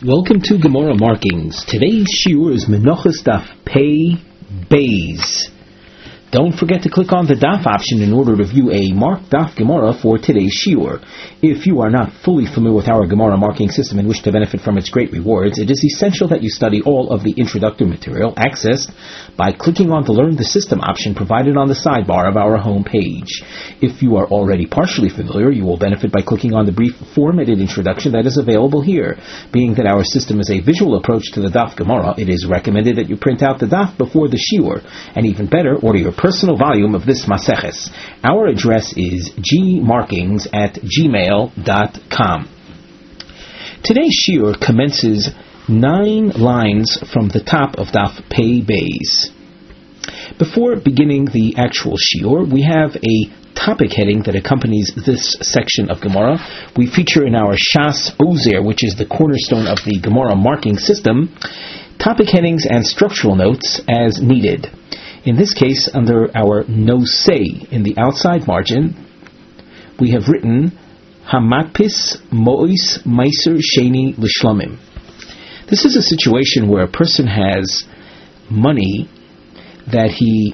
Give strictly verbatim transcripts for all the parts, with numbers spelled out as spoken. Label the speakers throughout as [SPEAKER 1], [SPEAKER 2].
[SPEAKER 1] Welcome to Gemara Markings. Today's shiur is Menachos Daf Pei Beis. Don't forget to click on the Daf option in order to view a marked Daf Gemara for today's shiur. If you are not fully familiar with our Gemara marking system and wish to benefit from its great rewards, it is essential that you study all of the introductory material accessed by clicking on the Learn the System option provided on the sidebar of our home page. If you are already partially familiar, you will benefit by clicking on the brief formatted introduction that is available here. Being that our system is a visual approach to the Daf Gemara, it is recommended that you print out the Daf before the shiur, and even better, order your personal volume of this Maseches. Our address is gmarkings at gmail dot com. Today's shiur commences nine lines from the top of Daf Pei Beis. Before beginning the actual shiur, we have a topic heading that accompanies this section of Gemara. We feature in our Shas Ozer, which is the cornerstone of the Gemara marking system, topic headings and structural notes as needed. In this case, under our no-say in the outside margin, we have written Hamatpis Mois Meiser Sheni L'Shlomim. This is a situation where a person has money that he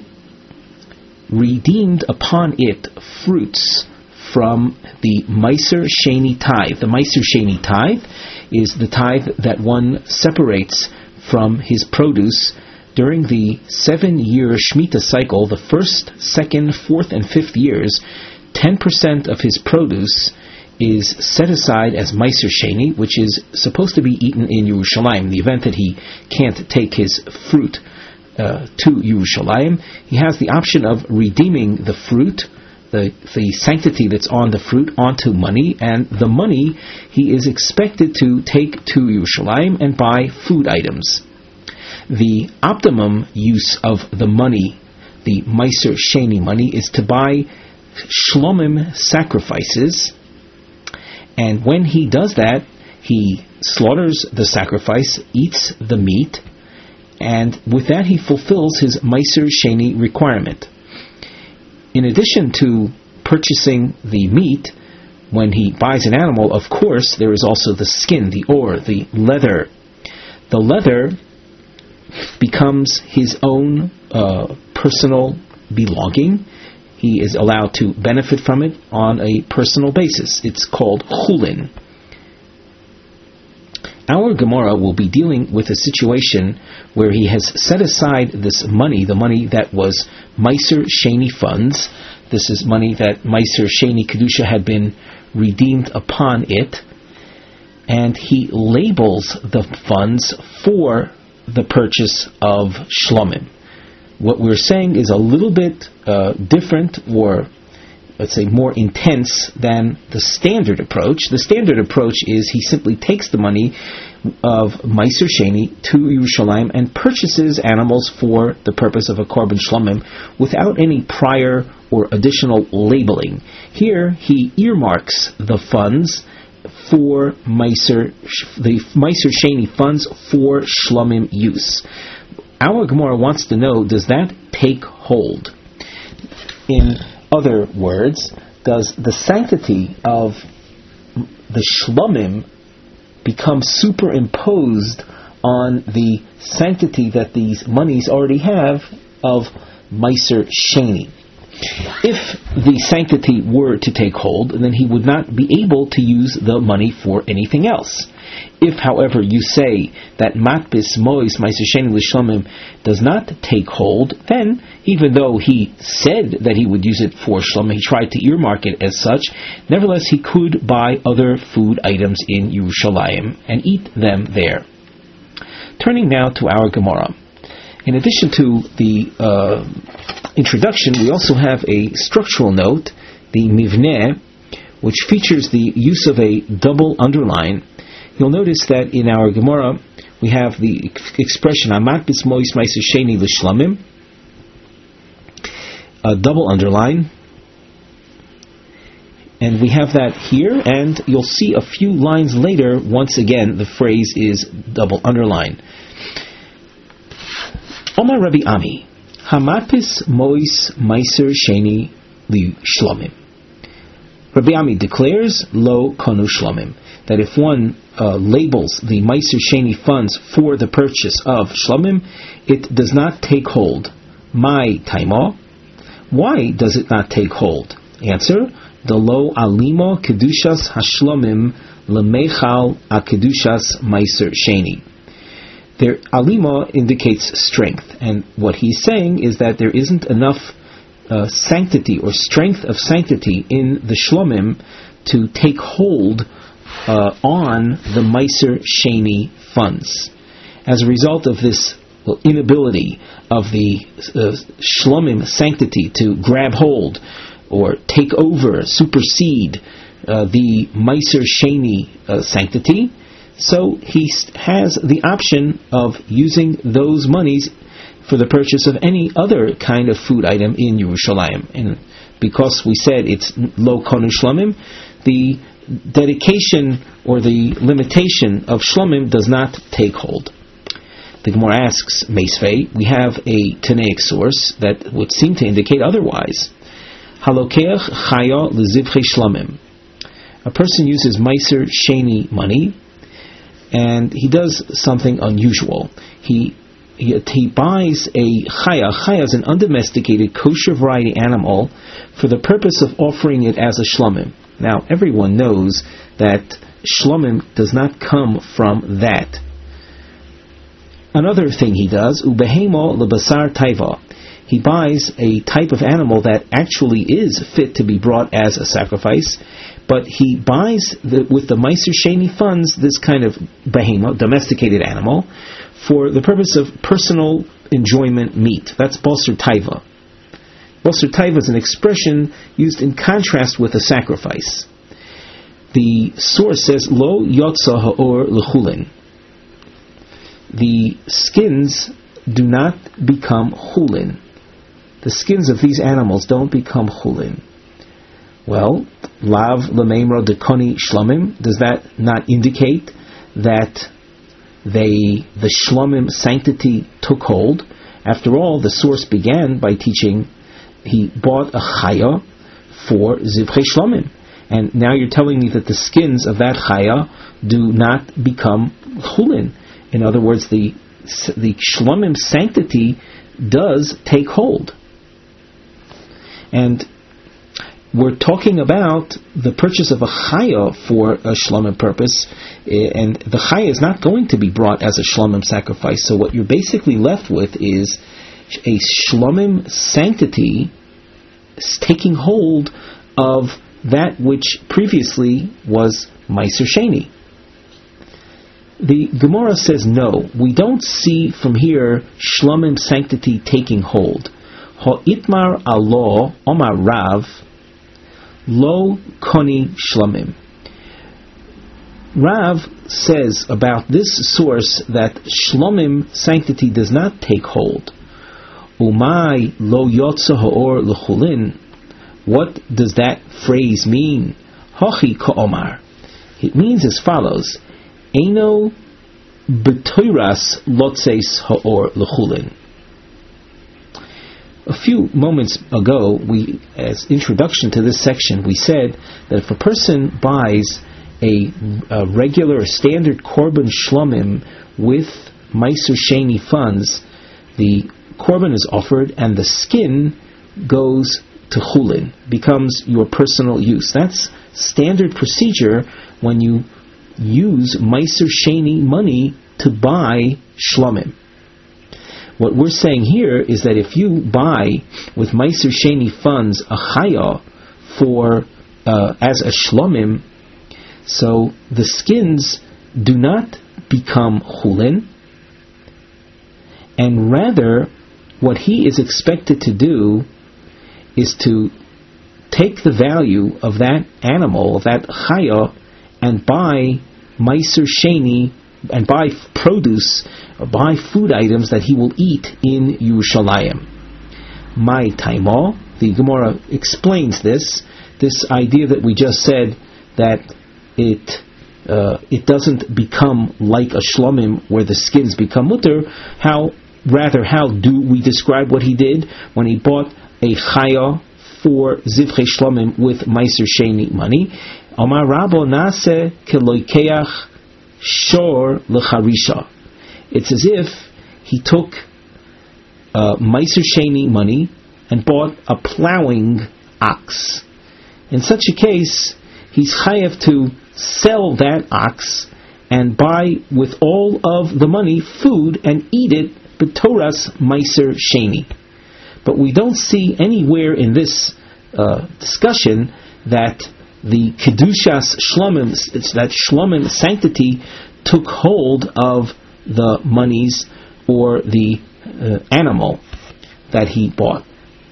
[SPEAKER 1] redeemed upon it fruits from the Meiser Sheni tithe. The Meiser Sheni tithe is the tithe that one separates from his produce during the seven-year Shemitah cycle. The first, second, fourth, and fifth years, ten percent of his produce is set aside as Meiser Sheni, which is supposed to be eaten in Yerushalayim. In the event that he can't take his fruit uh, to Yerushalayim, he has the option of redeeming the fruit, the, the sanctity that's on the fruit, onto money, and the money he is expected to take to Yerushalayim and buy food items. The optimum use of the money, the Meiser Sheni money, is to buy Shlomim sacrifices, and when he does that, he slaughters the sacrifice, eats the meat, and with that he fulfills his Meiser Sheni requirement. In addition to purchasing the meat, when he buys an animal, of course, there is also the skin, the or, the leather. The leather becomes his own uh, personal belonging. He is allowed to benefit from it on a personal basis. It's called chulin. Our Gemara will be dealing with a situation where he has set aside this money, the money that was Meiser Sheni funds. This is money that Meiser Sheni Kedusha had been redeemed upon it, and he labels the funds for the purchase of Shlomim. What we're saying is a little bit uh, different, or let's say more intense than the standard approach. The standard approach is he simply takes the money of Meiser Sheni to Yerushalayim and purchases animals for the purpose of a korban Shlomim without any prior or additional labeling. Here he earmarks the funds for Meiser, the Meiser Sheni funds for Shlomim use. Our Gemara wants to know, does that take hold? In other words, does the sanctity of the Shlomim become superimposed on the sanctity that these monies already have of Meiser Sheni? If the sanctity were to take hold, then he would not be able to use the money for anything else. If, however, you say that matbis mois meiser sheni l'shlomim does not take hold, then even though he said that he would use it for shlomim, he tried to earmark it as such, nevertheless he could buy other food items in Yerushalayim and eat them there. Turning now to our Gemara. In addition to the uh, introduction, we also have a structural note, the mivneh, which features the use of a double underline. You'll notice that in our Gemara we have the expression Amat bismois meiser sheni l'shlamim, a double underline, and we have that here, and you'll see a few lines later, once again the phrase is double underline. Omar Rabbi Ami, Hamatpis mois meiser sheni li shlomim. Rabbi Ami declares, Lo konu shlomim, that if one uh, labels the Meiser Sheni funds for the purchase of Shlomim, it does not take hold. My taima. Why does it not take hold? Answer: the lo alimo kedushas hashlomim lemechal akedushas Meiser Sheni. Their alima indicates strength, and what he's saying is that there isn't enough uh, sanctity or strength of sanctity in the Shlomim to take hold uh, on the Meiser Sheni funds. As a result of this well, inability of the uh, Shlomim sanctity to grab hold or take over, supersede uh, the Meiser Sheni uh, sanctity, so he has the option of using those monies for the purchase of any other kind of food item in Yerushalayim. And because we said it's lo konu shlomim, the dedication or the limitation of shlomim does not take hold. The Gemara asks, Meisvei, we have a Tanaic source that would seem to indicate otherwise. Halokeach chaya lezivchei shlomim. A person uses Meiser Sheni money, and he does something unusual. He he, he buys a chaya. Chaya is an undomesticated kosher variety animal for the purpose of offering it as a shlomim. Now, everyone knows that shlomim does not come from that. Another thing he does, ubehemo lebasar taiva. He buys a type of animal that actually is fit to be brought as a sacrifice, but he buys the, with the Meiser Sheni funds this kind of behema, domesticated animal, for the purpose of personal enjoyment meat. That's basar taiva. Basar taiva is an expression used in contrast with a sacrifice. The source says, Lo yotza ha'or l'chulin. The skins do not become chulin. The skins of these animals don't become chulin. Well, lav lemeimro dekoni shlomim, does that not indicate that they the shlomim sanctity took hold? After all, the source began by teaching he bought a chaya for zivchei shlomim, and now you're telling me that the skins of that chaya do not become chulin. In other words, the the shlomim sanctity does take hold. And we're talking about the purchase of a chaya for a shlomim purpose, and the chaya is not going to be brought as a shlomim sacrifice. So what you're basically left with is a shlomim sanctity taking hold of that which previously was Meiser Sheni. The Gemara says no, we don't see from here shlomim sanctity taking hold. Ha'itmar alo omar Rav lo koni shlomim. Rav says about this source that shlomim sanctity does not take hold. Umay lo yotza ha'or l'chulin. What does that phrase mean? Hachi ka'omar. It means as follows: Eino b'toiras lotzeis ha'or l'chulin. A few moments ago, we, as introduction to this section, we said that if a person buys a, a regular standard korban shlomim with Meiser Sheni funds, the korban is offered and the skin goes to chulin, becomes your personal use. That's standard procedure when you use Meiser Sheni money to buy shlomim. What we're saying here is that if you buy with Meiser Sheni funds a chaya for uh, as a shlomim, so the skins do not become chulin, and rather what he is expected to do is to take the value of that animal, of that chaya, and buy Meiser Sheni, and buy produce, or buy food items that he will eat in Yerushalayim. My taima, the Gemara explains this, this idea that we just said, that it uh, it doesn't become like a shlomim where the skins become mutter. How, rather, how do we describe what he did when he bought a chaya for zivchei shlomim with Meiser Sheni money? Omar Rabo Nase Keloikeach Shor Lecharisha. It's as if he took uh, Meiser Sheni money and bought a plowing ox. In such a case, he's chayav to sell that ox and buy with all of the money food and eat it b'toras Meiser Sheni. But we don't see anywhere in this uh, discussion that the Kedushas Shlomim, that Shlomim sanctity, took hold of the monies or the uh, animal that he bought.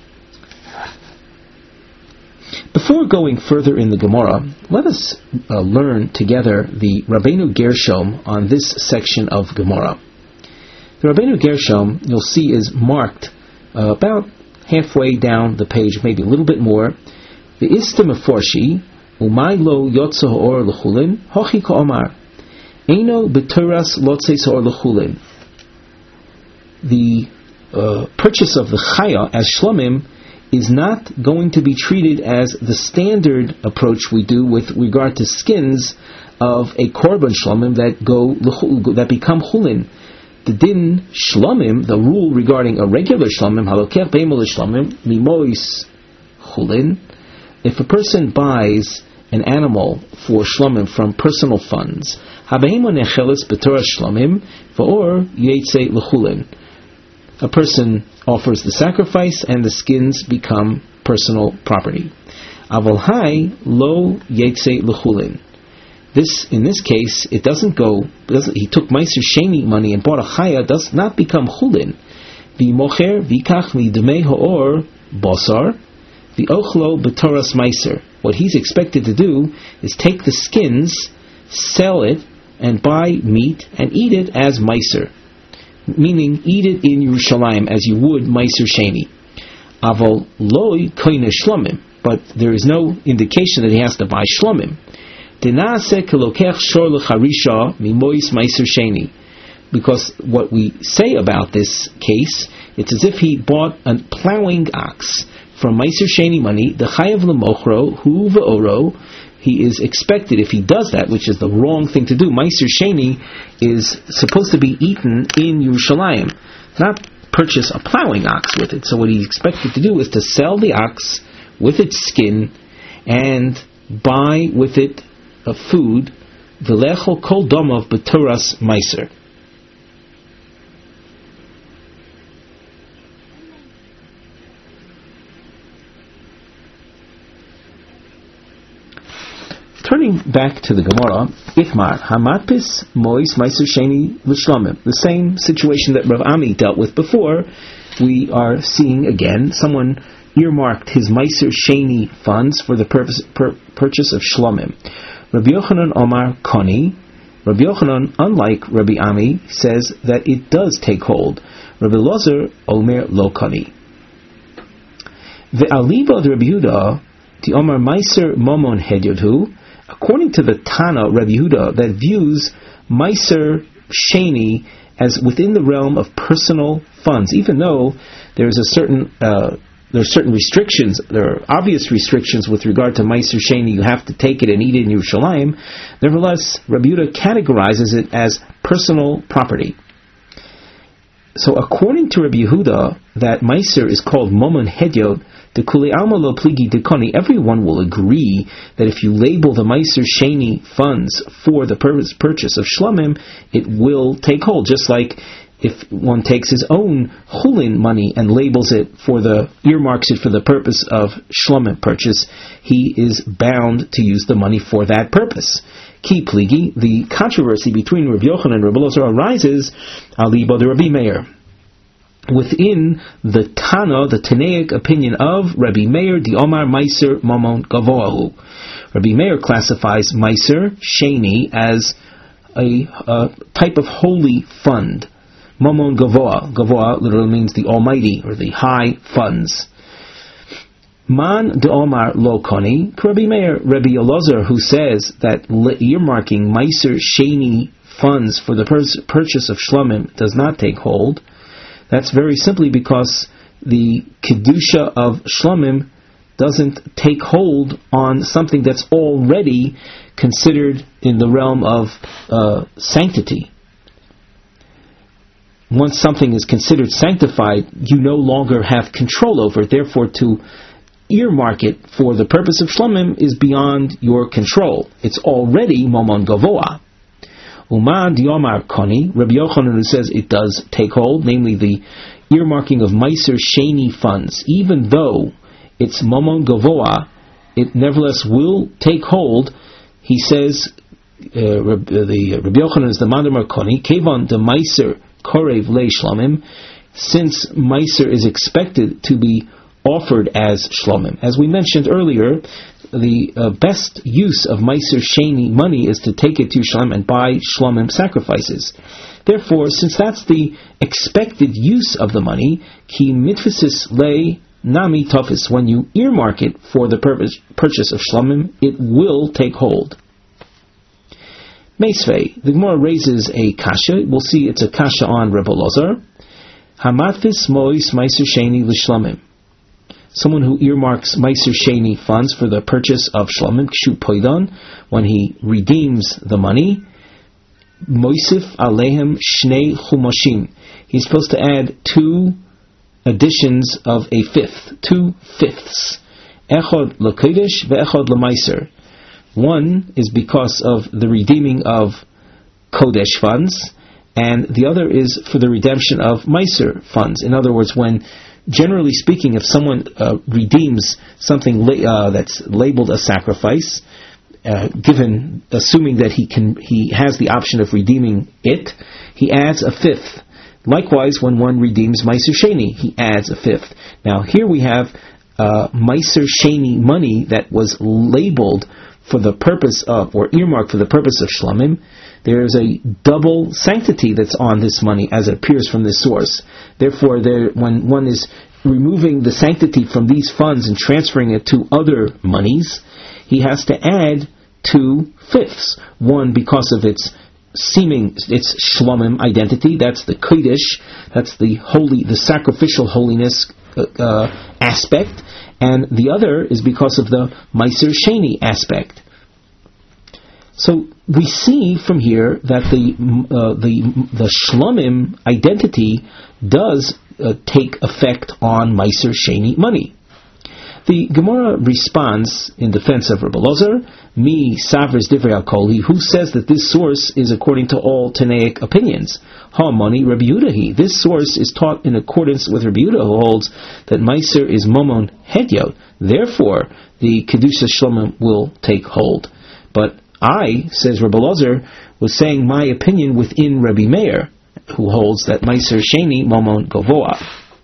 [SPEAKER 1] Before going further in the Gemara, let us uh, learn together the Rabbeinu Gershom on this section of Gemara. The Rabbeinu Gershom, you'll see, is marked uh, about halfway down the page, maybe a little bit more. The Istim Forshi, Umay lo yotzo or lechulin, hochi ka'omar, eino b'turas lotzeis or lechulin. The uh, purchase of the chaya as shlomim is not going to be treated as the standard approach we do with regard to skins of a korban shlomim that go that become chulin. The din shlomim, the rule regarding a regular shlomim, halokech beimol shlomim mimois chulin. If a person buys an animal for shlomim from personal funds, habeimo necheles b'torah shlomim v'or yetze lechulin. A person offers the sacrifice and the skins become personal property. Aval hai lo yetze lechulin. This, in this case, it doesn't go. It doesn't, he took Meiser Sheni money and bought a chaya. Does not become chulin. V'mocher v'ikach midmei haor basar v'ochlo b'toras Meiser. What he's expected to do is take the skins, sell it, and buy meat and eat it as Meiser. Meaning, eat it in Yerushalayim as you would Meiser Sheni. Aval loy koine shlomim, but there is no indication that he has to buy shlomim. Denase kelokech shor lecharisha mimois Meiser Sheni. Because what we say about this case, it's as if he bought a plowing ox from Meiser Sheni money. The chayav lemochro hu ve'oro. He is expected, if he does that, which is the wrong thing to do. Meiser Sheni is supposed to be eaten in Yerushalayim, not purchase a plowing ox with it. So what he's expected to do is to sell the ox with its skin and buy with it a food, v'lechol kol domav b'toras Meiser. Turning back to the Gemara, Itmar, Hamatpis, Mois, Meiser Sheni, L'Shlomim. The same situation that Rav Ami dealt with before, we are seeing again. Someone earmarked his Meiser Sheni funds for the purpose, pur- purchase of Shlomim. Rabbi Yochanan Omar Koni. Rabbi Yochanan, unlike Rabbi Ami, says that it does take hold. Rabbi Lozer Omer Lo Koni. The Aliba de Rabbi Yehuda, the Omar Meiser Momon Hedyodhu. According to the Tana, Rabbi Yehuda, that views Meiser Sheni as within the realm of personal funds, even though there's a certain uh, there are certain restrictions, there are obvious restrictions with regard to Meiser Sheni. You have to take it and eat it in Yerushalayim. Nevertheless, Rabbi Yehuda categorizes it as personal property. So, according to Rabbi Yehuda, that Meiser is called Momon Hedyod. The Kuli Alma Lo Pligi Dekoni, everyone will agree that if you label the Meiser Sheni funds for the purpose, purchase of Shlomim, it will take hold. Just like if one takes his own Chulin money and labels it for the, earmarks it for the purpose of Shlomim purchase, he is bound to use the money for that purpose. Ki Pligi, the controversy between Rabbi Yochanan and Rabbi Lozer arises, Ali Bode Rabbi Meir. Within the Tana, the Tanaic opinion of Rabbi Meir, the Omar Meiser Momon Gavoahu. Rabbi Meir classifies Meiser Sheni as a, a type of holy fund. Momon Gavoa. Gavoa literally means the almighty or the high funds. Man de Omar Lo Koni, Rabbi Meir, Rabbi Elazar, who says that earmarking Meiser Sheni funds for the pur- purchase of Shlomim does not take hold. That's very simply because the Kedusha of Shlomim doesn't take hold on something that's already considered in the realm of uh, sanctity. Once something is considered sanctified, you no longer have control over it. Therefore, to earmark it for the purpose of shlomim is beyond your control. It's already momon gavoa. Uma diomar koni, Rabbi Yochanan, who says it does take hold, namely the earmarking of Meiser Sheni funds, even though it's momon gavoa, it nevertheless will take hold. He says, uh, Rab, uh, the Rabbi Yochanan is the Mandamar Koni, Kevon de Meiser Korev Le Shlomim, since Meiser is expected to be offered as Shlomim. As we mentioned earlier, the uh, best use of Meiser Sheni money is to take it to Shlomim and buy Shlomim sacrifices. Therefore, since that's the expected use of the money, Ki mitfisis le nami tofis, when you earmark it for the purpose, purchase of Shlomim, it will take hold. Meisvei, the Gemara raises a kasha. We'll see it's a kasha on Rebbe Elazar. Hamatfis mois Meiser Sheni l'Shlomim. Someone who earmarks Meiser Sheni funds for the purchase of Shlomim, Kshu Poidon, when he redeems the money, Moisif Alehem Shnei Chumoshim. He's supposed to add two additions of a fifth, two fifths. Echod l'Kodesh ve'echod l'Meiser. One is because of the redeeming of Kodesh funds, and the other is for the redemption of Meiser funds. In other words, when, generally speaking, if someone uh, redeems something la- uh, that's labeled a sacrifice, uh, given, assuming that he can, he has the option of redeeming it, he adds a fifth. Likewise, when one redeems Meiser Sheni, he adds a fifth. Now, here we have uh, Meiser Sheni money that was labeled for the purpose of, or earmarked for the purpose of Shlomim. There is a double sanctity that's on this money as it appears from this source. Therefore, there, when one is removing the sanctity from these funds and transferring it to other monies, he has to add two fifths. One because of its seeming, its Shlomim identity, that's the Kodesh, that's the holy, the sacrificial holiness uh, uh, aspect, and the other is because of the Meiser Sheni aspect. So we see from here that the uh, the the Shlomim identity does uh, take effect on Meiser Sheni money. The Gemara responds in defense of Rebbe Elazar, Mi Savers Divrei Akoli, who says that this source is according to all Tanaic opinions. Ha Mani Rabbi Yehuda. This source is taught in accordance with Rabbi Yehuda, who holds that Meiser is Momon Hedyot. Therefore, the Kedusha Shlomim will take hold. But I, says Rebbe Elazar, was saying my opinion within Rabbi Meir, who holds that Meiser Sheni Momon Gavoa.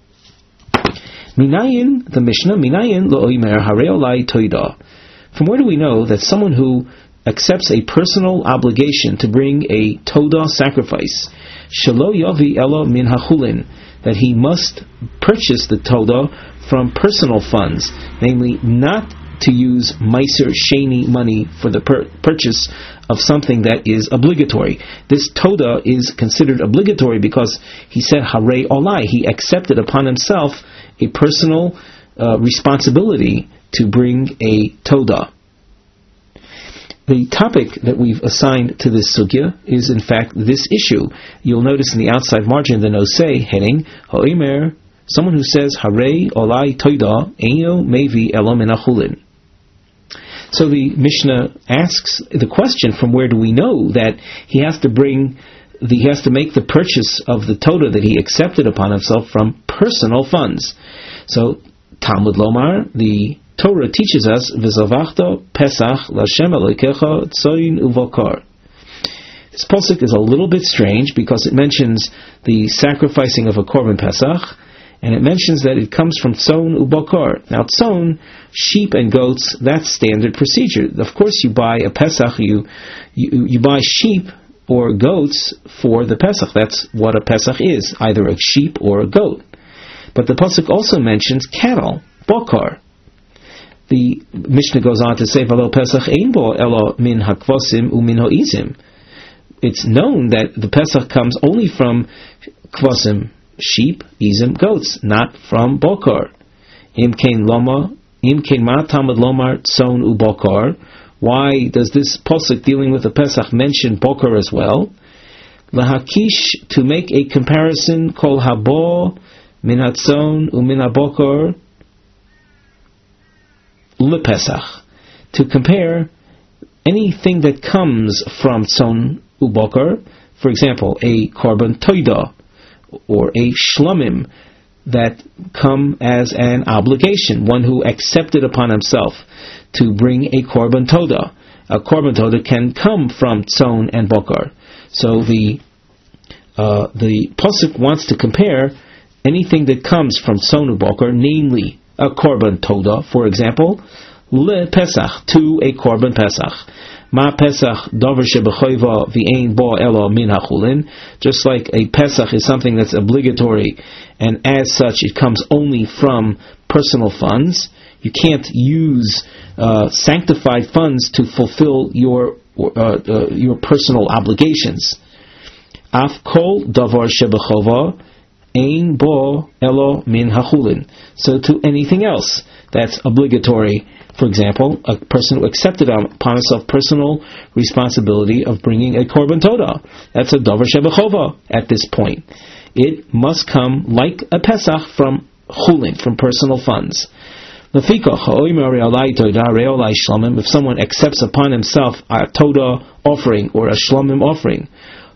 [SPEAKER 1] Minayin, the Mishnah, Minayin lo oimer harei olai toida. From where do we know that someone who accepts a personal obligation to bring a toda sacrifice, shelo yavi elo min hachulin, that he must purchase the toda from personal funds, namely not to use Meiser Sheni money for the pur- purchase of something that is obligatory. This toda is considered obligatory because he said harei olai, he accepted upon himself a personal uh, responsibility to bring a toda. The topic that we've assigned to this sugya is in fact this issue. You'll notice in the outside margin the nosei heading, Ha'omer, someone who says harei olai toda eino mevi elo min hachulin. So the Mishnah asks the question, from where do we know that he has to bring The, he has to make the purchase of the Toda that he accepted upon himself from personal funds. So, Talmud Lomar, the Torah teaches us, V'zavachta Pesach L'Hashem Elokecha Tzoyin Uvokar. This pasuk is a little bit strange because it mentions the sacrificing of a Korban Pesach, and it mentions that it comes from Tzon Ubokar. Now, Tzon, sheep and goats, that's standard procedure. Of course, you buy a Pesach, you you, you buy sheep or goats for the Pesach. That's what a Pesach is, either a sheep or a goat. But the pasuk also mentions cattle, bokar. The Mishnah goes on to say, "V'lo Pesach ein bo elo min hakvosim umin ha'izim." It's known that the Pesach comes only from kvosim, sheep, izim, goats, not from bokar. Im kain loma Im kein ma tamad lomar tzon ubokar. Why does this pasuk dealing with the Pesach mention bokar as well? Lahakish, to make a comparison, kol habo min hatzon umin habokar lePesach, to compare anything that comes from tzon ubokar, for example, a korban toida or a shlomim that come as an obligation, one who accepted upon himself to bring a korban toda. A korban toda can come from tzon and bokar. So the uh, the pasuk wants to compare anything that comes from tzon and bokar, namely a korban toda, for example, le Pesach, to a korban Pesach. Ma Pesach davar shebechoiva v'ein bo elo min hachulin. Just like a Pesach is something that's obligatory, and as such it comes only from personal funds. You can't use uh, sanctified funds to fulfill your uh, uh, your personal obligations. Af kol davar shebechova ein bo elo min hachulin. So to anything else that's obligatory, for example, a person who accepted upon himself personal responsibility of bringing a korban toda, that's a davar shebechova at this point. It must come like a Pesach from chulin, from personal funds. If someone accepts upon himself a toda offering or a shlomim offering,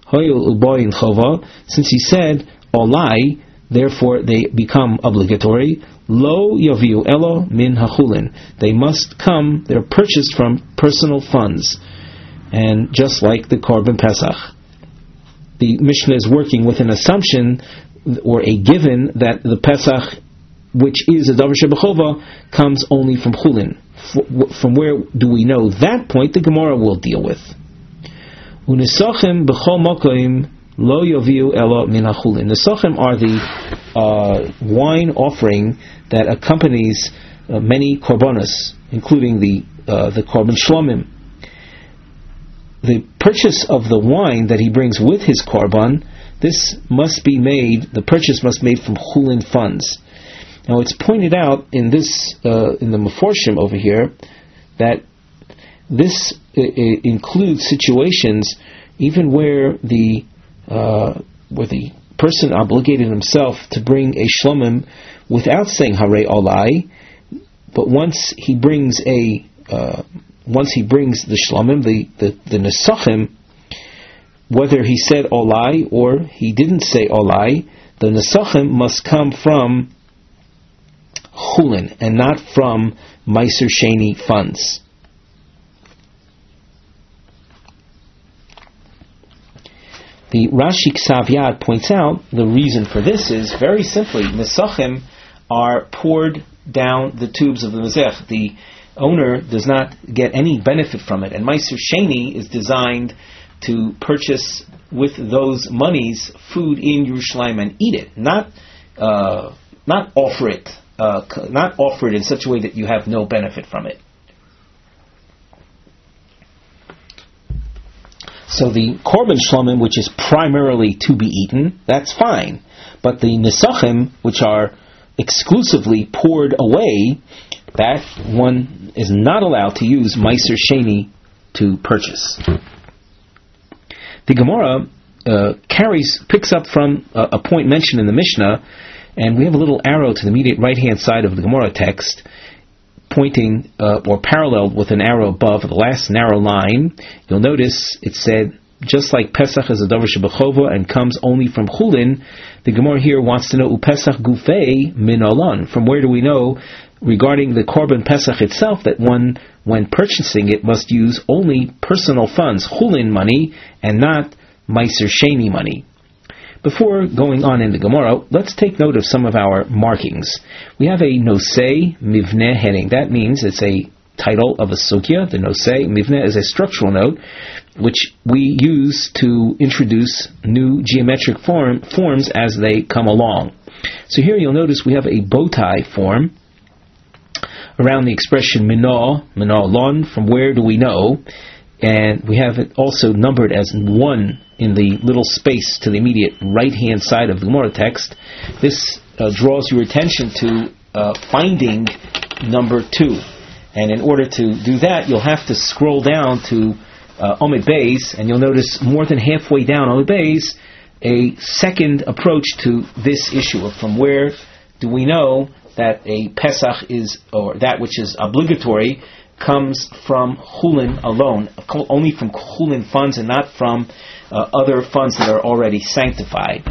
[SPEAKER 1] since he said olai, therefore they become obligatory. Lo yaviu elo min hachulin. They must come, they're purchased from personal funds. And just like the korban Pesach, the Mishnah is working with an assumption or a given that the Pesach, which is a davar shebechova, comes only from chulin. From where do we know that point? The Gemara will deal with. Unisachim b'chol makom lo yaviu elo min hachulin. Nisachim are the uh, wine offering that accompanies uh, many korbanos, including the uh, the korban shlomim. The purchase of the wine that he brings with his korban, this must be made. The purchase must be made from chulin funds. Now it's pointed out in this uh, in the Meforshim over here that this uh, includes situations even where the uh, where the person obligated himself to bring a shlomim without saying Harei Olai, but once he brings a uh, once he brings the shlomim, the the, the nesachim, whether he said Olai or he didn't say Olai, the nesachim must come from chulin and not from Meiser Sheni funds. The Rashi Ksav Yad points out the reason for this is very simply nesachim are poured down the tubes of the mezech. The owner does not get any benefit from it, and Meiser Sheni is designed to purchase with those monies food in Yerushalayim and eat it, not uh, not offer it. Uh, not offer it in such a way that you have no benefit from it. So the korban shlomim, which is primarily to be eaten, that's fine. But the nesachim, which are exclusively poured away, that one is not allowed to use Meiser Sheni to purchase. The Gemara uh, carries, picks up from a, a point mentioned in the Mishnah, and we have a little arrow to the immediate right-hand side of the Gemara text, pointing uh, or paralleled with an arrow above the last narrow line. You'll notice it said, just like Pesach is a davar shebechova and comes only from chulin, the Gemara here wants to know upesach gufei min olan. From where do we know regarding the korban Pesach itself that one, when purchasing it, must use only personal funds, chulin money, and not Meiser Sheni money? Before going on in the Gemara, let's take note of some of our markings. We have a nosei mivneh heading. That means it's a title of a sugya. The nosei mivneh is a structural note which we use to introduce new geometric form, forms as they come along. So here you'll notice we have a bow tie form around the expression minah, minah lon. From where do we know? And we have it also numbered as one in the little space to the immediate right-hand side of the Gemara text. This uh, draws your attention to uh, finding number two. And in order to do that, you'll have to scroll down to uh, Omid Beis, and you'll notice more than halfway down Omid Beis, a second approach to this issue of from where do we know that a Pesach is, or that which is obligatory, comes from Chulin alone, only from Chulin funds and not from uh, other funds that are already sanctified.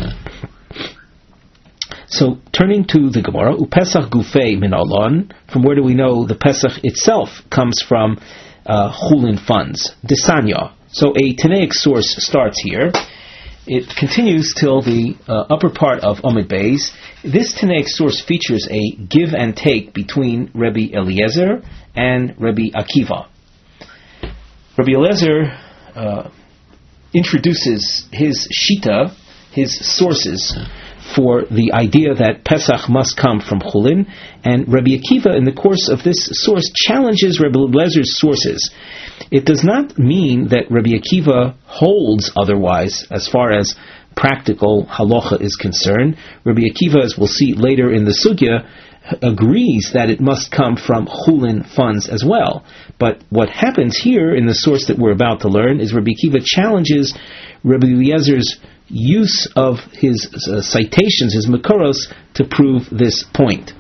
[SPEAKER 1] So, turning to the Gemara, Upesach Gufei Min Alon, from where do we know the Pesach itself comes from uh, Chulin funds? Desanya. So, a Tanaic source starts here. It continues till the uh, upper part of Omid Beis. This Tanaic source features a give and take between Rabbi Eliezer and Rabbi Akiva. Rabbi Eliezer uh, introduces his shita, his sources, for the idea that Pesach must come from Chulin, and Rabbi Akiva, in the course of this source, challenges Rabbi Eliezer's sources. It does not mean that Rabbi Akiva holds otherwise, as far as practical halacha is concerned. Rabbi Akiva, as we'll see later in the sugya, agrees that it must come from Chulin funds as well. But what happens here in the source that we're about to learn is Rabbi Akiva challenges Rabbi Eliezer's use of his uh, citations, his makoros, to prove this point.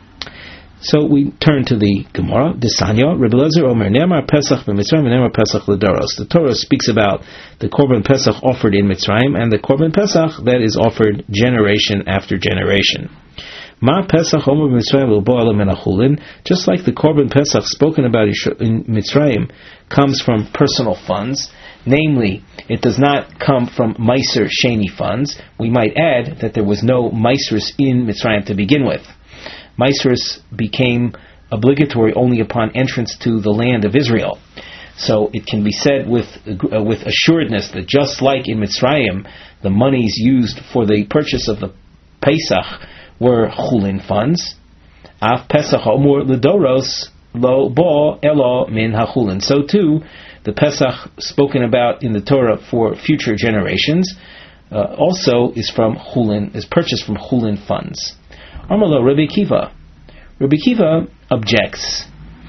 [SPEAKER 1] So we turn to the Gemara. Desanya, Rabbi Eliezer Omer, Ne'amar Pesach b'Mitzrayim, Ne'amar Pesach l'Doros. The Torah speaks about the Korban Pesach offered in Mitzrayim, and the Korban Pesach that is offered generation after generation. Ma Pesach Omer b'Mitzrayim l'bo ala min hachulin. Just like the Korban Pesach spoken about in Mitzrayim comes from personal funds, namely, it does not come from Meiser Sheni funds. We might add that there was no Meisers in Mitzrayim to begin with. Meisers became obligatory only upon entrance to the land of Israel. So it can be said with uh, with assuredness that just like in Mitzrayim, the monies used for the purchase of the Pesach were Chulin funds. Af Pesach Omur L'Doros Lo Bo Elo Min HaChulin. So too, the Pesach spoken about in the Torah for future generations uh, also is from Chulin, is purchased from Chulin funds. Amalo Rabbi Akiva. Rabbi Akiva objects.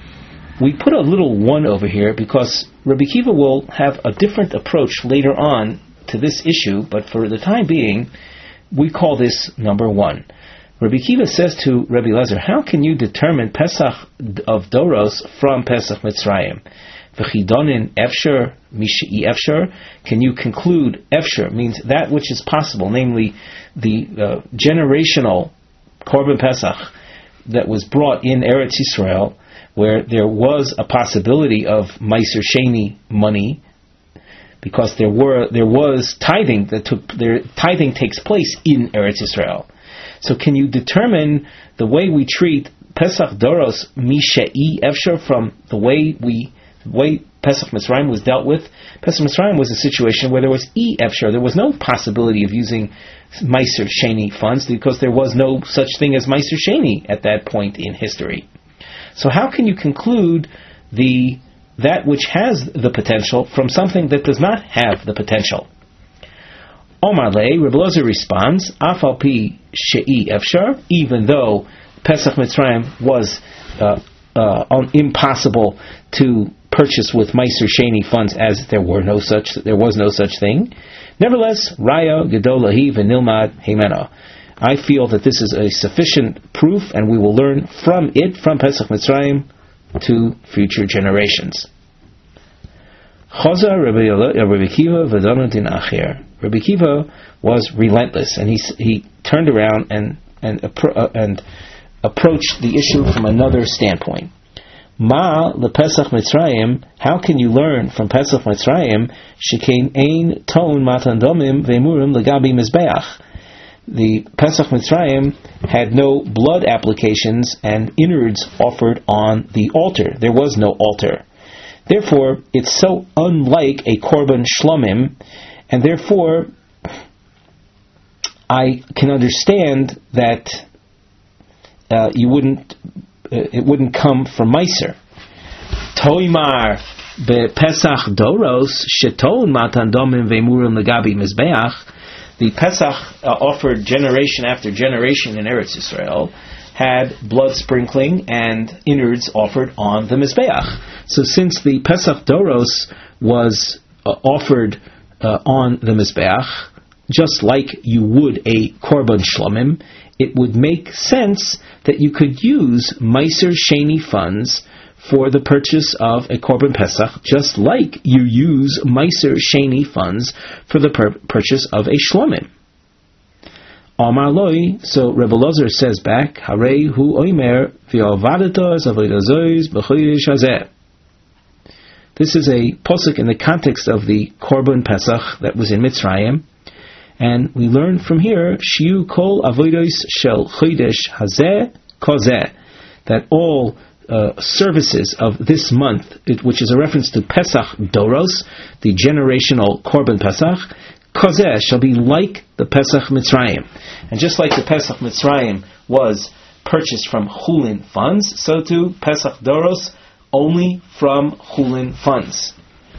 [SPEAKER 1] We put a little one over here because Rabbi Akiva will have a different approach later on to this issue, but for the time being, we call this number one. Rabbi Akiva says to Rabbi Eliezer, how can you determine Pesach of Doros from Pesach Mitzrayim? V'chidonin efsher mish'i efsher. Can you conclude efsher means that which is possible, namely the uh, generational Korban Pesach that was brought in Eretz Yisrael, where there was a possibility of Meiser Sheni money, because there were there was tithing that took there tithing takes place in Eretz Yisrael. So can you determine the way we treat Pesach Doros Mishei Efsher from the way we the way Pesach Mitzrayim was dealt with? Pesach Mitzrayim was a situation where there was E Efsher. There was no possibility of using Meiser Sheni funds because there was no such thing as Meiser Sheni at that point in history. So how can you conclude the that which has the potential from something that does not have the potential? Omar Le, Rebbe Eliezer responds, Afal pi she'i efshar, even though Pesach Mitzrayim was uh, uh, un- impossible to purchase with Meiser Sheni funds, as there were no such, there was no such thing. Nevertheless, Raya Gedolahi v'Nilmad Himena. I feel that this is a sufficient proof, and we will learn from it, from Pesach Mitzrayim, to future generations. Chaza Rabbi Akiva v'Donatin Acher. Rabbi Akiva was relentless, and he he turned around and and uh, and approached the issue from another standpoint. Ma lePesach Mitzrayim. How can you learn from Pesach Mitzrayim? Shekein ein ton matan domim ve'emurim legabi mizbeach. The Pesach Mitzrayim had no blood applications and innards offered on the altar. There was no altar. Therefore, it's so unlike a Korban Shlomim, and therefore, I can understand that uh, you wouldn't, uh, it wouldn't come from Meiser. Toimar be Pesach Doros sheton matan domim ve'emurim legabi mizbeach. The Pesach uh, offered generation after generation in Eretz Yisrael, had blood sprinkling and innards offered on the Mizbeach. So since the Pesach Doros was uh, offered uh, on the Mizbeach, just like you would a Korban Shlomim, it would make sense that you could use Meiser Sheni funds for the purchase of a Korban Pesach, just like you use Meiser Sheni funds for the pur- purchase of a Shlomim. Amar Loi, so Rebbe Lozer says back, Harei hu oimer v'alvadatos avodazois b'chodesh hazeh. This is a posuk in the context of the Korban Pesach that was in Mitzrayim, and we learn from here, Shiu kol avodos shel chodesh hazeh kozeh, that all uh, services of this month, it, which is a reference to Pesach Doros, the generational Korban Pesach, kozeh shall be like the Pesach Mitzrayim. And just like the Pesach Mitzrayim was purchased from Chulin funds, so too Pesach Doros only from Chulin funds.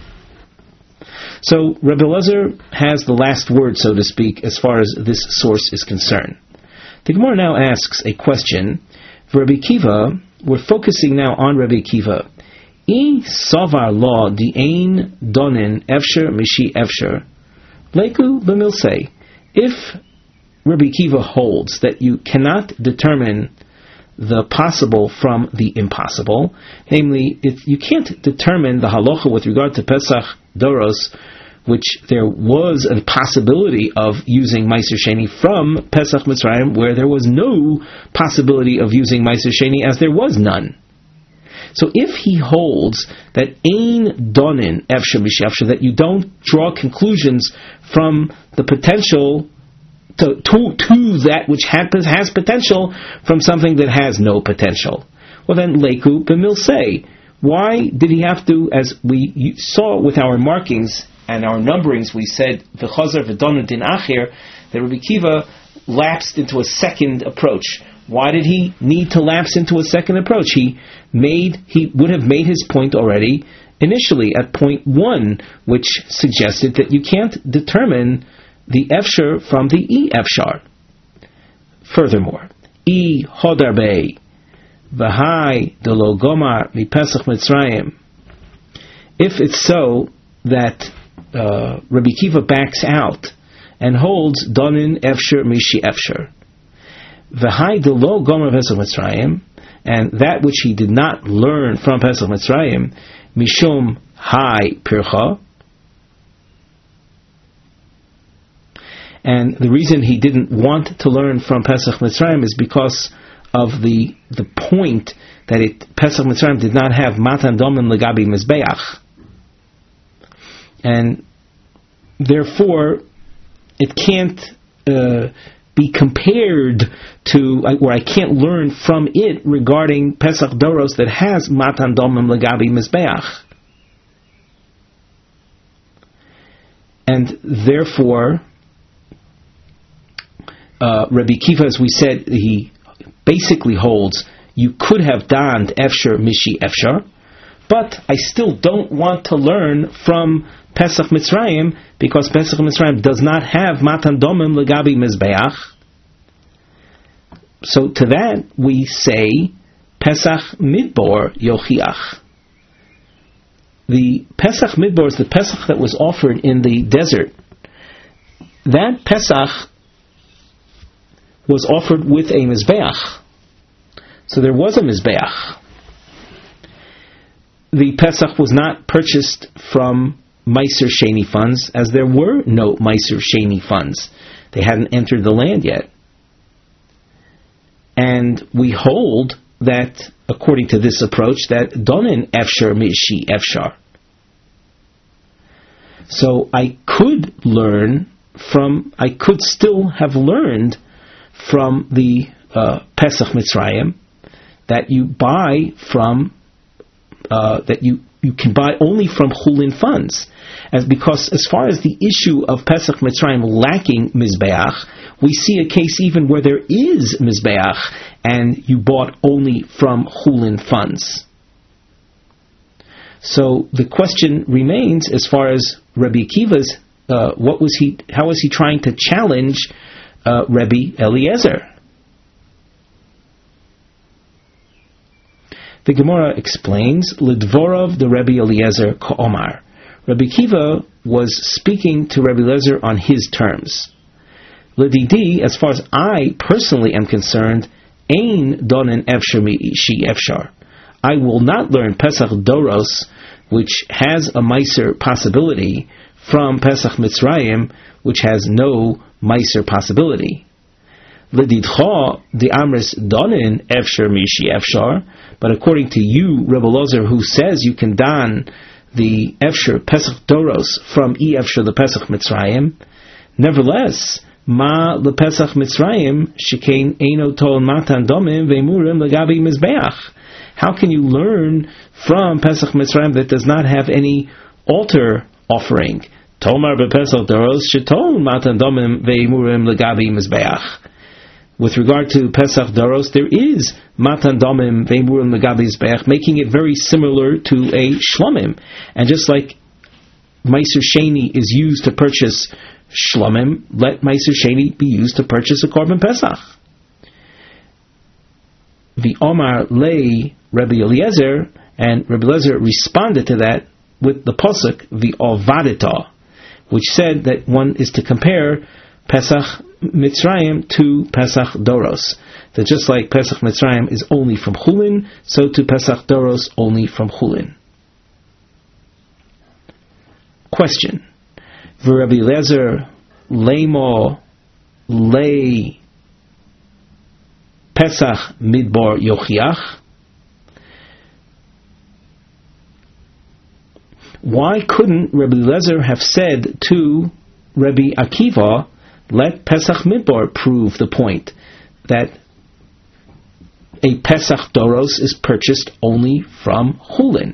[SPEAKER 1] So Rebbe Lezer has the last word, so to speak, as far as this source is concerned. The Gemara now asks a question. For Rebbe Kiva, we're focusing now on Rebbe Kiva. I savar law di ein donin efsher mishi efsher leku b'milsei. If Rebbe Kiva holds that you cannot determine the possible from the impossible, namely, if you can't determine the halacha with regard to Pesach Doros, which there was a possibility of using Meiser Sheni from Pesach Mitzrayim, where there was no possibility of using Meiser Sheni, as there was none. So if he holds that ein donin efsher mishefsher, that you don't draw conclusions from the potential To, to, to that which has potential from something that has no potential. Well then, Leiku b'milsei. Why did he have to, as we saw with our markings and our numberings, we said, v'chazar v'donu din achir, that Rabbi Kiva lapsed into a second approach. Why did he need to lapse into a second approach? He made, he would have made his point already initially at point one, which suggested that you can't determine the efshar from the e efshar. Furthermore, e hodarbe v'hai delo gomar mi Pesach Mitzrayim. If it's so that uh, Rabbi Kiva backs out and holds donin efshar mishi efshar, v'hai delo gomar Pesach Mitzrayim, and that which he did not learn from Pesach Mitzrayim, mishum hai pircha. And the reason he didn't want to learn from Pesach Mitzrayim is because of the the point that it Pesach Mitzrayim did not have Matan Domen Legabi Mizbeach. And therefore, it can't uh, be compared to, or I can't learn from it regarding Pesach Doros that has Matan Domen Legabi Mizbeach. And therefore, Uh, Rabbi Kiva, as we said, he basically holds you could have donned Efshar Mishi Efshar, but I still don't want to learn from Pesach Mitzrayim because Pesach Mitzrayim does not have Matan Domim Legabi Mizbeach. So to that we say Pesach Midbor Yochiach. The Pesach Midbor is the Pesach that was offered in the desert. That Pesach was offered with a Mizbeach. So there was a Mizbeach. The Pesach was not purchased from Meiser Sheni funds, as there were no Meiser Sheni funds. They hadn't entered the land yet. And we hold that, according to this approach, that Donin Efshar Mishi Efshar. So I could learn from, I could still have learned from the uh, Pesach Mitzrayim that you buy from, uh, that you, you can buy only from Chulin funds. As because as far as the issue of Pesach Mitzrayim lacking Mizbeach, we see a case even where there is Mizbeach and you bought only from Chulin funds. So the question remains, as far as Rabbi Akiva's, uh, what was he, how was he trying to challenge Uh, Rebbe Eliezer? The Gemara explains, Lidvorov the Rebbe Eliezer Ka'omar. Rabbi Akiva was speaking to Rabbi Eliezer on his terms. Lididi, as far as I personally am concerned, Ein donen efshar mi shi efshar. I will not learn Pesach Doros, which has a Meiser possibility, from Pesach Mitzrayim, which has no Meiser possibility. L'didcha the Amris donin efshar mishi efshar, but according to you, Rebbe Eliezer, who says you can don the efshar Pesach Doros from e efshar the Pesach Mitzrayim, nevertheless, ma le Pesach Mitzrayim shekain eino tol matan domim ve'murim legabi mizbeach. How can you learn from Pesach Mitzrayim that does not have any altar offering? Tomar bePesach Doros shetol matan domim ve'murim legabi mizbeach. With regard to Pesach Doros, there is Matan Domim Veimurim Legabi Mizbeach, making it very similar to a Shlomim. And just like Meiser Sheni is used to purchase Shlomim, let Meiser Sheni be used to purchase a Korban Pesach. The Omar Lei Rabbi Eliezer, and Rabbi Eliezer responded to that with the Pasuk, the Ovadita, which said that one is to compare Pesach Mitzrayim to Pesach Doros. That just like Pesach Mitzrayim is only from Chulin, so to Pesach Doros only from Chulin. Question: Rabbi Eliezer Leimo Lei Pesach Midbar Yochiach. Why couldn't Rabbi Eliezer have said to Rabbi Akiva, let Pesach Midbar prove the point that a Pesach Doros is purchased only from Chulin?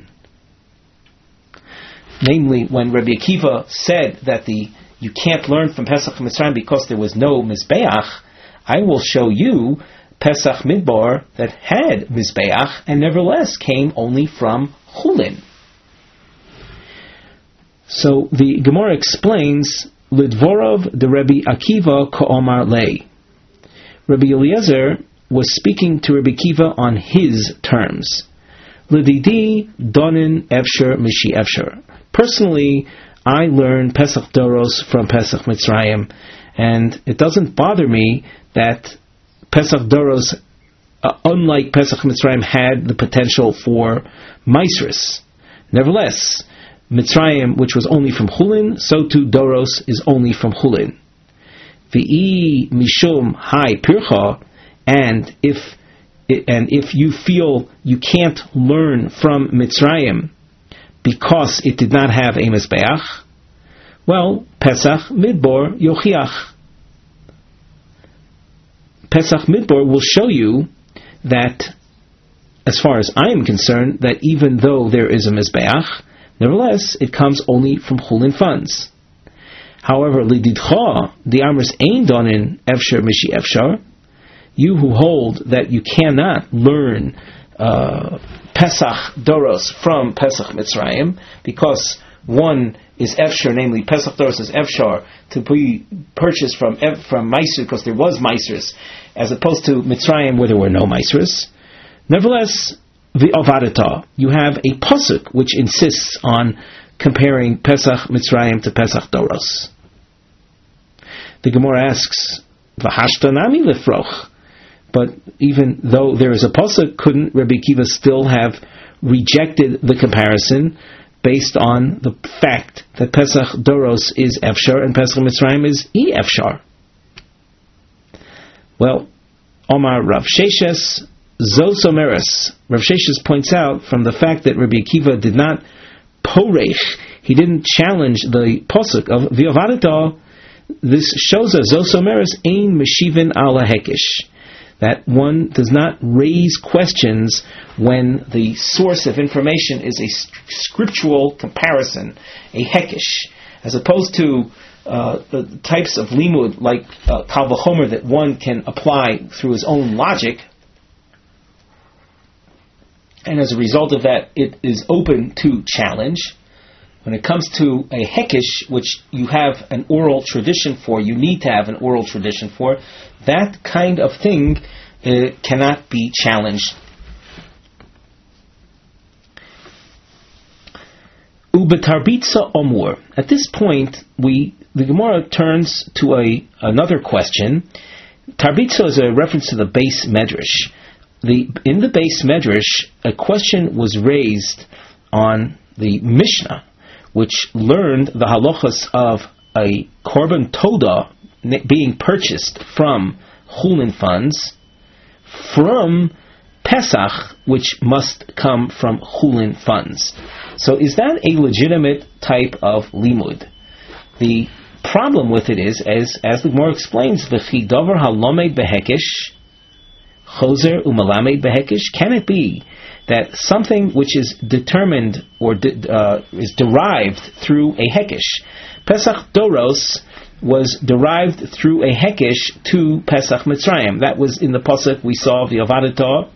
[SPEAKER 1] Namely, when Rabbi Akiva said that the you can't learn from Pesach Mitzrayim because there was no Mizbeach, I will show you Pesach Midbar that had Mizbeach and nevertheless came only from Chulin. So the Gemara explains, Lidvorov the Rebbe Akiva Ka'omar Lei. Rabbi Eliezer was speaking to Rabbi Akiva on his terms. Lididi donin efshar mishi efshar. Personally, I learn Pesach Doros from Pesach Mitzrayim, and it doesn't bother me that Pesach Doros, uh, unlike Pesach Mitzrayim, had the potential for Maisris. Nevertheless, Mitzrayim, which was only from Chulin, so too Doros is only from Chulin. V'i mishum hai pircha, and if and if you feel you can't learn from Mitzrayim because it did not have a mizbeach, well, Pesach Midbar Yochiach. Pesach Midbar will show you that, as far as I am concerned, that even though there is a mizbeach, nevertheless, it comes only from Chulin funds. However, Lididcha, the Amris Ein Donin Efshar Mishi Efshar, you who hold that you cannot learn uh, Pesach Doros from Pesach Mitzrayim, because one is Efshar, namely Pesach Doros is Efshar, to be purchased from from Meiser, because there was Meisers, as opposed to Mitzrayim where there were no Meisers. Nevertheless, the Avadata, you have a pasuk which insists on comparing Pesach Mitzrayim to Pesach Doros. The Gemara asks, V'hashtanami lifroch. But even though there is a pasuk, couldn't Rabbi Akiva still have rejected the comparison based on the fact that Pesach Doros is Efshar and Pesach Mitzrayim is E Efshar? Well, Omar Rav Sheshes Zosomeres. Rav Sheshes points out from the fact that Rabbi Akiva did not porech, he didn't challenge the pasuk of V'avadata. This shows us Zosomeres ein meshivin ala hekish, that one does not raise questions when the source of information is a scriptural comparison, a hekish, as opposed to uh, the types of limud like uh, kal v'chomer that one can apply through his own logic. And as a result of that, it is open to challenge. When it comes to a hekish, which you have an oral tradition for, you need to have an oral tradition for, that kind of thing uh, cannot be challenged. Ubetarbitza omur. At this point, we the Gemara turns to a another question. Tarbitza is a reference to the base medrash. The in the base medrash, a question was raised on the Mishnah, which learned the halachas of a korban toda being purchased from chulin funds, from Pesach, which must come from chulin funds. So is that a legitimate type of limud? The problem with it is, as as the Gemara explains, the chidavar halomed behekish, choser umalamed behekish. Can it be that something which is determined or de- uh, is derived through a hekish? Pesach Doros was derived through a hekish to Pesach Mitzrayim. That was in the pasuk we saw the Avadata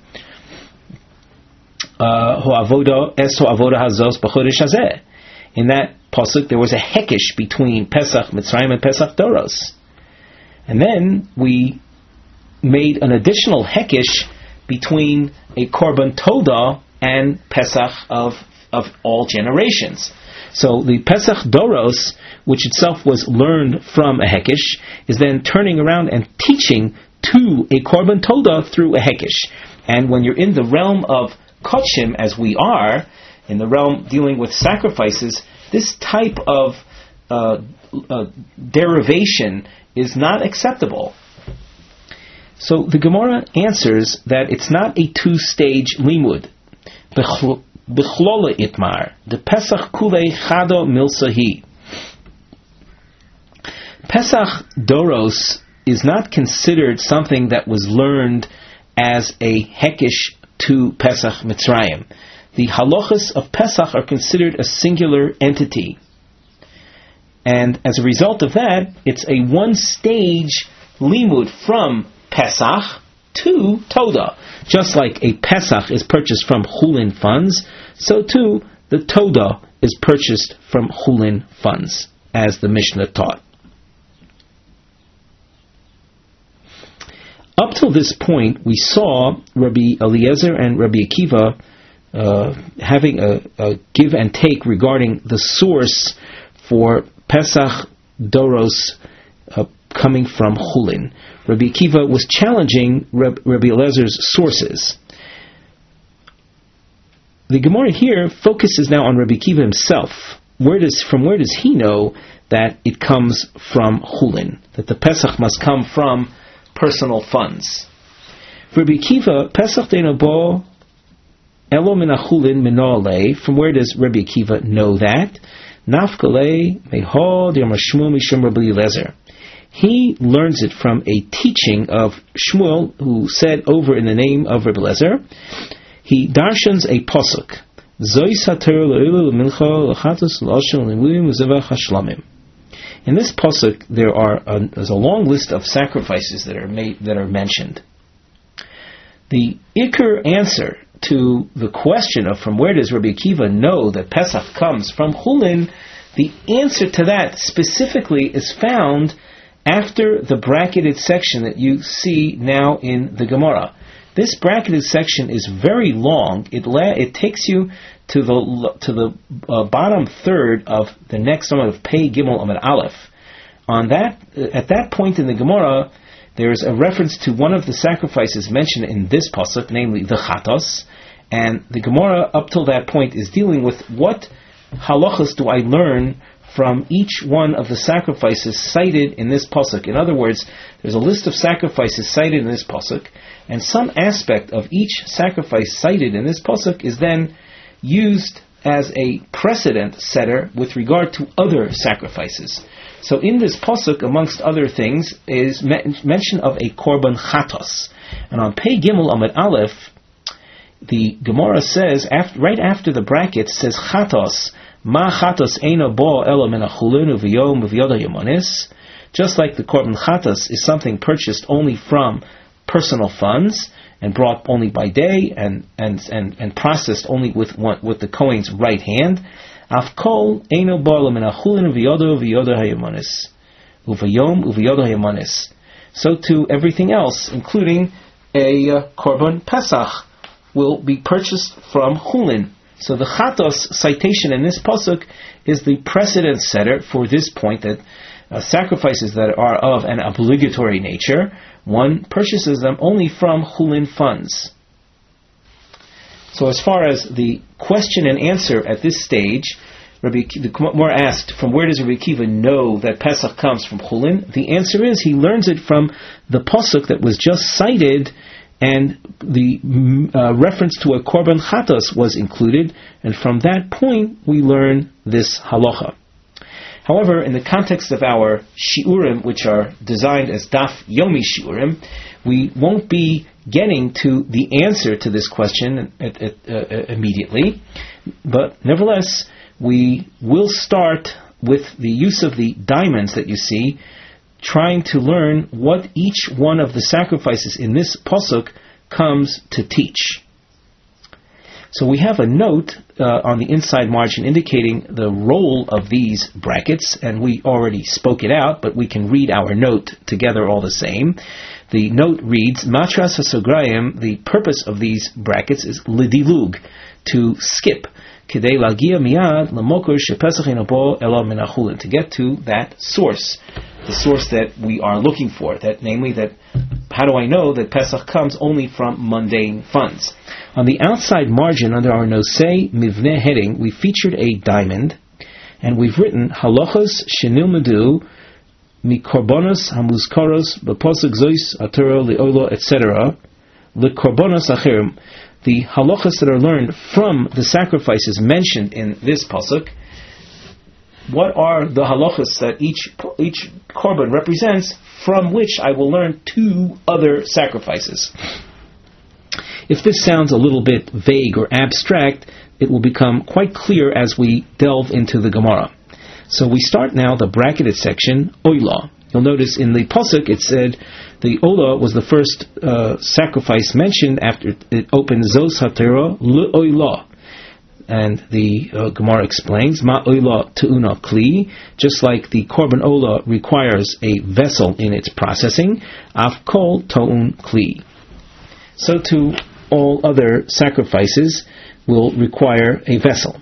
[SPEAKER 1] ho'avoda es ho'avoda hazos b'chodesh hazeh. In that pasuk there was a hekish between Pesach Mitzrayim and Pesach Doros, and then we made an additional hekish between a korban toda and Pesach of of all generations. So the Pesach Doros, which itself was learned from a hekish, is then turning around and teaching to a korban toda through a hekish. And when you're in the realm of kodshim, as we are, in the realm dealing with sacrifices, this type of uh, uh, derivation is not acceptable. So the Gemara answers that it's not a two-stage limud. B'chlola itmar, the Pesach kulei chado milsahi. Pesach Doros is not considered something that was learned as a hekish to Pesach Mitzrayim. The halachas of Pesach are considered a singular entity. And as a result of that, it's a one-stage limud from Pesach to Toda. Just like a Pesach is purchased from chulin funds, so too the Toda is purchased from chulin funds, as the Mishnah taught. Up till this point, we saw Rabbi Eliezer and Rabbi Akiva uh, having a, a give and take regarding the source for Pesach Doros uh, coming from chulin. Rabbi Akiva was challenging Reb, Rabbi Eliezer's sources. The Gemara here focuses now on Rabbi Akiva himself. Where does from where does he know that it comes from chulin? That the Pesach must come from personal funds. Rabbi Akiva, Pesach deino bo elo min chulin minole. From where does Rabbi Akiva know that? Nafkale mehod yom Shmuel mishum Rabbi Eliezer. He learns it from a teaching of Shmuel, who said over in the name of Rabbi Eliezer, he darshans a pasuk. In this pasuk, there are a, there's a long list of sacrifices that are made that are mentioned. The Iker answer to the question of from where does Rabbi Akiva know that Pesach comes from chulin, the answer to that specifically is found after the bracketed section that you see now in the Gemara. This bracketed section is very long. It la- it takes you to the to the uh, bottom third of the next one of Pei Gimel Amud Aleph. On that, at that point in the Gemara, there is a reference to one of the sacrifices mentioned in this pasuk, namely the chatos, and the Gemara up till that point is dealing with what halachas do I learn from each one of the sacrifices cited in this pasuk. In other words, there's a list of sacrifices cited in this pasuk, and some aspect of each sacrifice cited in this pasuk is then used as a precedent setter with regard to other sacrifices. So in this pasuk, amongst other things, is men- mention of a korban chatos. And on Pei Gimel Amud Aleph, the Gemara says, after, right after the brackets, says chatos, ma chatos eino bo elo min chulin uviyom uviyoda yamonis. Just like the korban chatos is something purchased only from personal funds and brought only by day and and and, and processed only with one, with the Kohen's right hand. Afkol eino bo min chulin uviyoda uviyoda hayamonis uviyom uviyoda hayamonis. So too everything else, including a uh, korban pesach, will be purchased from chulin. So the Chatos citation in this pasuk is the precedent setter for this point, that uh, sacrifices that are of an obligatory nature, one purchases them only from chulin funds. So as far as the question and answer at this stage, Rabbi the Gemara asked, from where does Rabbi Akiva know that Pesach comes from chulin? The answer is he learns it from the pasuk that was just cited, and the uh, reference to a korban chatos was included, and from that point we learn this halacha. However, in the context of our shiurim, which are designed as daf yomi shiurim, we won't be getting to the answer to this question at, at, uh, immediately, but nevertheless, we will start with the use of the diamonds that you see, trying to learn what each one of the sacrifices in this pasuk comes to teach. So we have a note uh, on the inside margin indicating the role of these brackets, and we already spoke it out, but we can read our note together all the same. The note reads, Matras HaSograyim, the purpose of these brackets is lidilug, to skip, Kedei lagia miyad lamokor shepesach inabo elo min hachulin, to get to that source, the source that we are looking for, that namely that, how do I know that Pesach comes only from mundane funds? On the outside margin under our Nosei Mivneh heading, we featured a diamond, and we've written halachos shenilmedu mikorbonos hamuzkaros b'posuk zois aturo leolo et cetera lekorbonos acherim, the halachos that are learned from the sacrifices mentioned in this pasuk. What are the halachos that each each korban represents, from which I will learn two other sacrifices? If this sounds a little bit vague or abstract, it will become quite clear as we delve into the Gemara. So we start now the bracketed section, Oila. You'll notice in the pasuk it said the Ola was the first uh, sacrifice mentioned after it opened Zos HaTorah L'Oila. And the uh, Gemara explains, Ma Oila Te'una Kli, just like the Korban Ola requires a vessel in its processing, Af Kol To'un Kli. So too, all other sacrifices will require a vessel.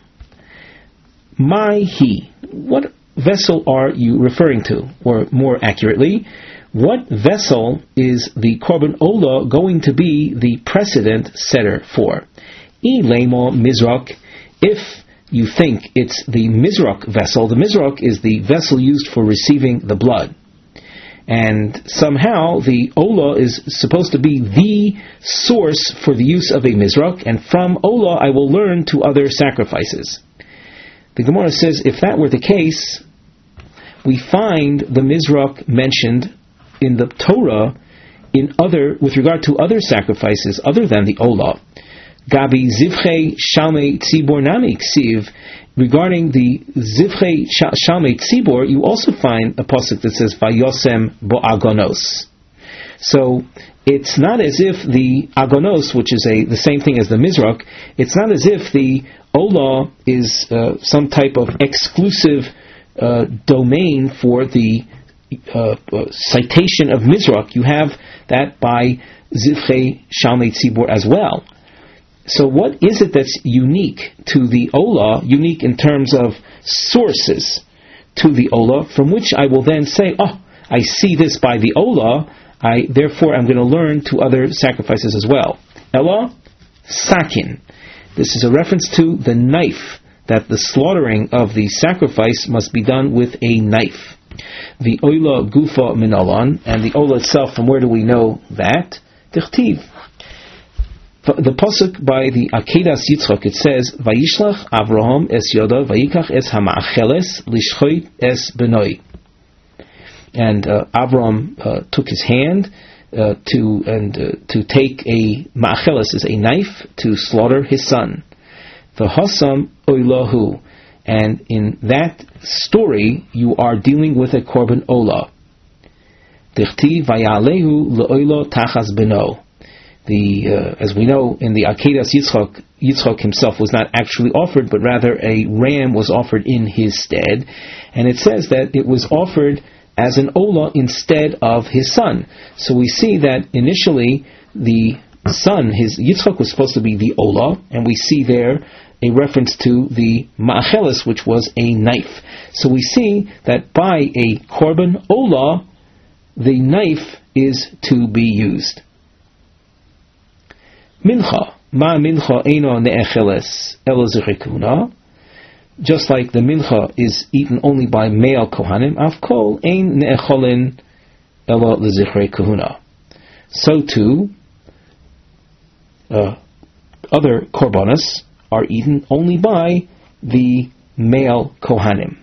[SPEAKER 1] My he, what vessel are you referring to? Or more accurately, what vessel is the Korban Ola going to be the precedent setter for? I lemo mizrak, if you think it's the mizrak vessel, the mizrak is the vessel used for receiving the blood. And somehow the Ola is supposed to be the source for the use of a mizrak, and from Ola I will learn to other sacrifices. The Gemara says, if that were the case, we find the mizrak mentioned in the Torah in other, with regard to other sacrifices other than the Ola. Gabi zivchei shalmei tzibor nami ksiv. Regarding the zivchei shalmei tzibor, you also find a pasuk that says vayosem bo agonos. So it's not as if the agonos, which is a the same thing as the mizrak, it's not as if the Ola is uh, some type of exclusive uh, domain for the uh, uh, citation of mizrak. You have that by zivchei shalmei tzibor as well. So what is it that's unique to the Ola, unique in terms of sources to the Ola, from which I will then say, oh, I see this by the Ola, I therefore I'm going to learn to other sacrifices as well. Ella, sakin. This is a reference to the knife, that the slaughtering of the sacrifice must be done with a knife. The Ola gufa minalan, and the Ola itself, from where do we know that? Dichtiv. The pasuk by the Akedas Yitzchak, it says, Vayishlach Avraham es yoda vayikach es hama'acheles lishchoit es benoi. And uh, Avraham uh, took his hand uh, to and uh, to take a ma'acheles, is a knife, to slaughter his son. V'hasam oilahu. And in that story, you are dealing with a korban ola. Dichti vayalehu le'oilo tachas beno. The, uh, as we know, in the Akedas Yitzchak, Yitzchak himself was not actually offered, but rather a ram was offered in his stead. And it says that it was offered as an Ola instead of his son. So we see that initially the son, his Yitzchak was supposed to be the Ola, and we see there a reference to the ma'achelis, which was a knife. So we see that by a korban olah, the knife is to be used. Mincha, ma mincha eino ne'echeles elo zichrei kahuna. Just like the mincha is eaten only by male kohanim, av kol ein ne'echolin elo lezichrei kahuna. So too, uh, other korbanos are eaten only by the male kohanim.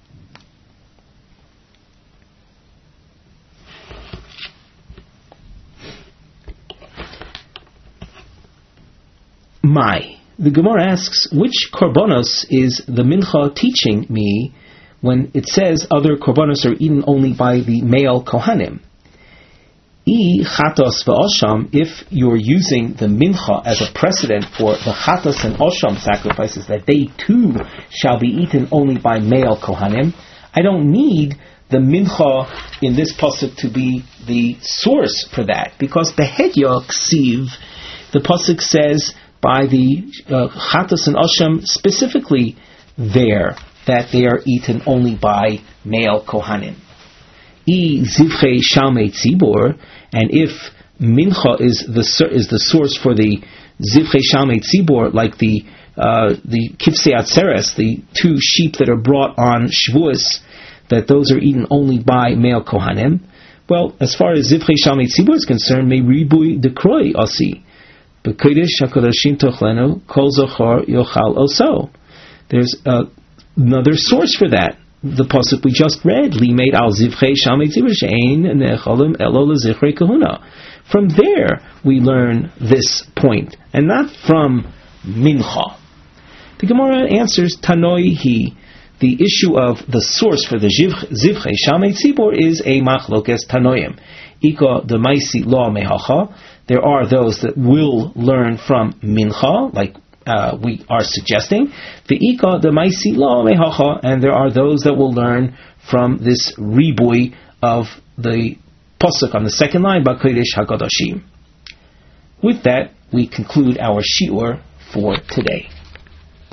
[SPEAKER 1] My, the Gemara asks, which korbanos is the mincha teaching me when it says other korbanos are eaten only by the male kohanim? I chatos ve'osham, if you're using the mincha as a precedent for the chatos and osham sacrifices, that they too shall be eaten only by male kohanim, I don't need the mincha in this pasuk to be the source for that, because behedya ksiv, the pasuk says by the uh, chatos and osham specifically there that they are eaten only by male kohanim. I zivchei shalmei tzibor, and if mincha is the is the source for the zivchei shalmei tzibor, like the uh, the kivsei atzeres, the two sheep that are brought on Shavuos, that those are eaten only by male kohanim. Well, as far as zivchei shalmei tzibor is concerned, may ribui dekroi asi b'kodesh hakodashim tochlenu kol zochar yochal oso. There's uh, another source for that. The pasuk we just read, Limeid al zivchei shalmei tzibur she'ein ne'echolim elo lezichrei kahuna. From there we learn this point, and not from mincha. The Gemara answers, Tanoi hi, the issue of the source for the zivchei shalmei tzibur is a machlokes tanoim. Ika demaisi lo mehacha. There are those that will learn from mincha, like Uh, we are suggesting, Ve'ika the maisi la mehacha, and there are those that will learn from this ribui of the pasuk on the second line, Ba'kodesh HaKadoshim. With that, we conclude our shiur for today.